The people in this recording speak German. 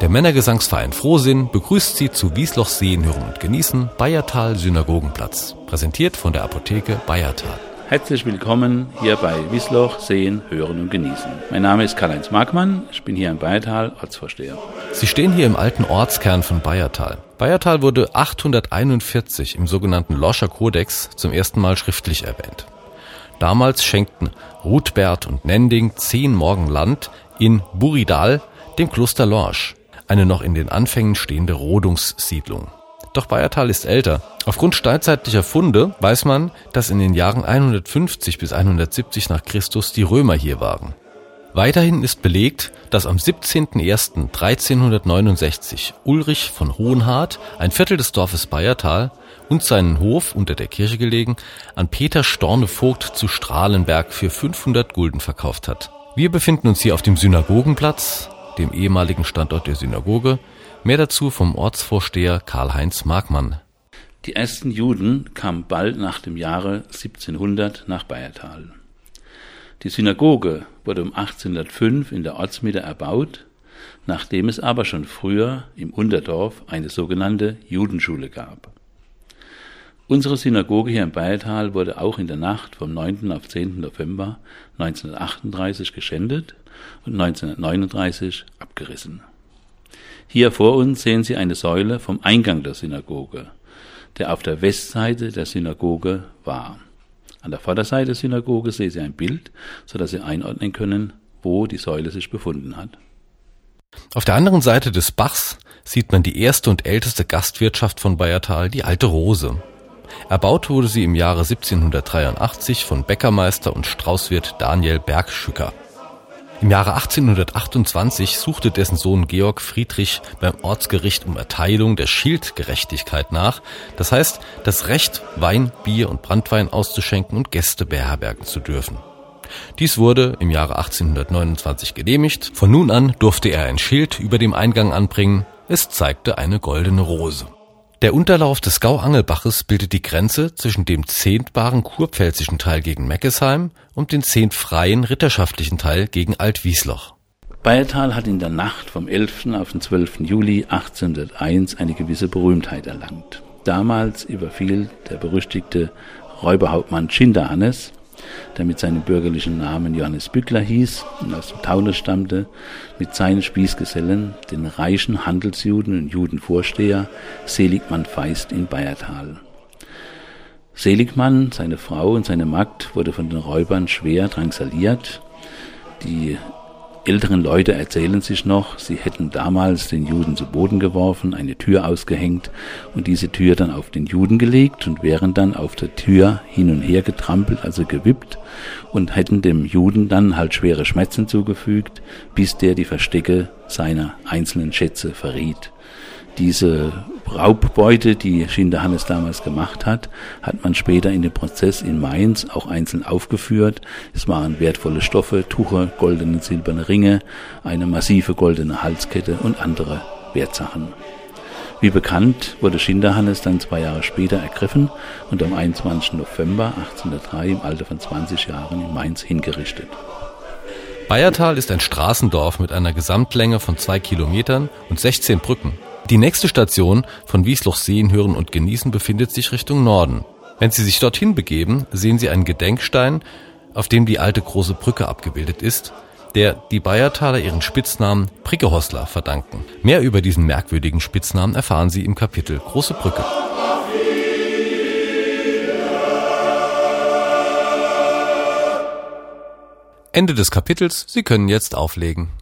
Der Männergesangsverein Frohsinn begrüßt Sie zu Wiesloch Sehen, Hören und Genießen, Bayertal Synagogenplatz. Präsentiert von der Apotheke Bayertal. Herzlich willkommen hier bei Wiesloch Sehen, Hören und Genießen. Mein Name ist Karl-Heinz Markmann, ich bin hier in Bayertal Ortsvorsteher. Sie stehen hier im alten Ortskern von Bayertal. Bayertal wurde 841 im sogenannten Lorscher Kodex zum ersten Mal schriftlich erwähnt. Damals schenkten Ruthbert und Nending 10 Morgen Land in Buridal, dem Kloster Lorsch, eine noch in den Anfängen stehende Rodungssiedlung. Doch Bayertal ist älter. Aufgrund steinzeitlicher Funde weiß man, dass in den Jahren 150 bis 170 nach Christus die Römer hier waren. Weiterhin ist belegt, dass am 17.01.1369 Ulrich von Hohenhart ein Viertel des Dorfes Bayertal und seinen Hof, unter der Kirche gelegen, an Peter Storne Vogt zu Strahlenberg für 500 Gulden verkauft hat. Wir befinden uns hier auf dem Synagogenplatz, dem ehemaligen Standort der Synagoge. Mehr dazu vom Ortsvorsteher Karl-Heinz Markmann. Die ersten Juden kamen bald nach dem Jahre 1700 nach Bayertal. Die Synagoge wurde um 1805 in der Ortsmitte erbaut, nachdem es aber schon früher im Unterdorf eine sogenannte Judenschule gab. Unsere Synagoge hier in Bayertal wurde auch in der Nacht vom 9. auf 10. November 1938 geschändet und 1939 abgerissen. Hier vor uns sehen Sie eine Säule vom Eingang der Synagoge, der auf der Westseite der Synagoge war. An der Vorderseite der Synagoge sehen Sie ein Bild, sodass Sie einordnen können, wo die Säule sich befunden hat. Auf der anderen Seite des Bachs sieht man die erste und älteste Gastwirtschaft von Bayertal, die Alte Rose. Erbaut wurde sie im Jahre 1783 von Bäckermeister und Straußwirt Daniel Bergschücker. Im Jahre 1828 suchte dessen Sohn Georg Friedrich beim Ortsgericht um Erteilung der Schildgerechtigkeit nach, das heißt, das Recht, Wein, Bier und Branntwein auszuschenken und Gäste beherbergen zu dürfen. Dies wurde im Jahre 1829 genehmigt. Von nun an durfte er ein Schild über dem Eingang anbringen. Es zeigte eine goldene Rose. Der Unterlauf des Gau-Angelbaches bildet die Grenze zwischen dem zehntbaren kurpfälzischen Teil gegen Meckesheim und dem zehntfreien ritterschaftlichen Teil gegen Alt-Wiesloch. Bayertal hat in der Nacht vom 11. auf den 12. Juli 1801 eine gewisse Berühmtheit erlangt. Damals überfiel der berüchtigte Räuberhauptmann Schinderhannes, der mit seinem bürgerlichen Namen Johannes Bückler hieß und aus dem Taunus stammte, mit seinen Spießgesellen, den reichen Handelsjuden und Judenvorsteher Seligmann Feist in Bayertal. Seligmann, seine Frau und seine Magd wurde von den Räubern schwer drangsaliert. Die älteren Leute erzählen sich noch, sie hätten damals den Juden zu Boden geworfen, eine Tür ausgehängt und diese Tür dann auf den Juden gelegt und wären dann auf der Tür hin und her getrampelt, also gewippt, und hätten dem Juden dann halt schwere Schmerzen zugefügt, bis der die Verstecke seiner einzelnen Schätze verriet. Diese Raubbeute, die Schinderhannes damals gemacht hat, hat man später in dem Prozess in Mainz auch einzeln aufgeführt. Es waren wertvolle Stoffe, Tuche, goldene und silberne Ringe, eine massive goldene Halskette und andere Wertsachen. Wie bekannt wurde Schinderhannes dann 2 Jahre später ergriffen und am 21. November 1803 im Alter von 20 Jahren in Mainz hingerichtet. Bayertal ist ein Straßendorf mit einer Gesamtlänge von 2 Kilometern und 16 Brücken. Die nächste Station von Wiesloch Sehen, Hören und Genießen befindet sich Richtung Norden. Wenn Sie sich dorthin begeben, sehen Sie einen Gedenkstein, auf dem die alte große Brücke abgebildet ist, der die Bayertaler ihren Spitznamen Brickehossler verdanken. Mehr über diesen merkwürdigen Spitznamen erfahren Sie im Kapitel Große Brücke. Ende des Kapitels. Sie können jetzt auflegen.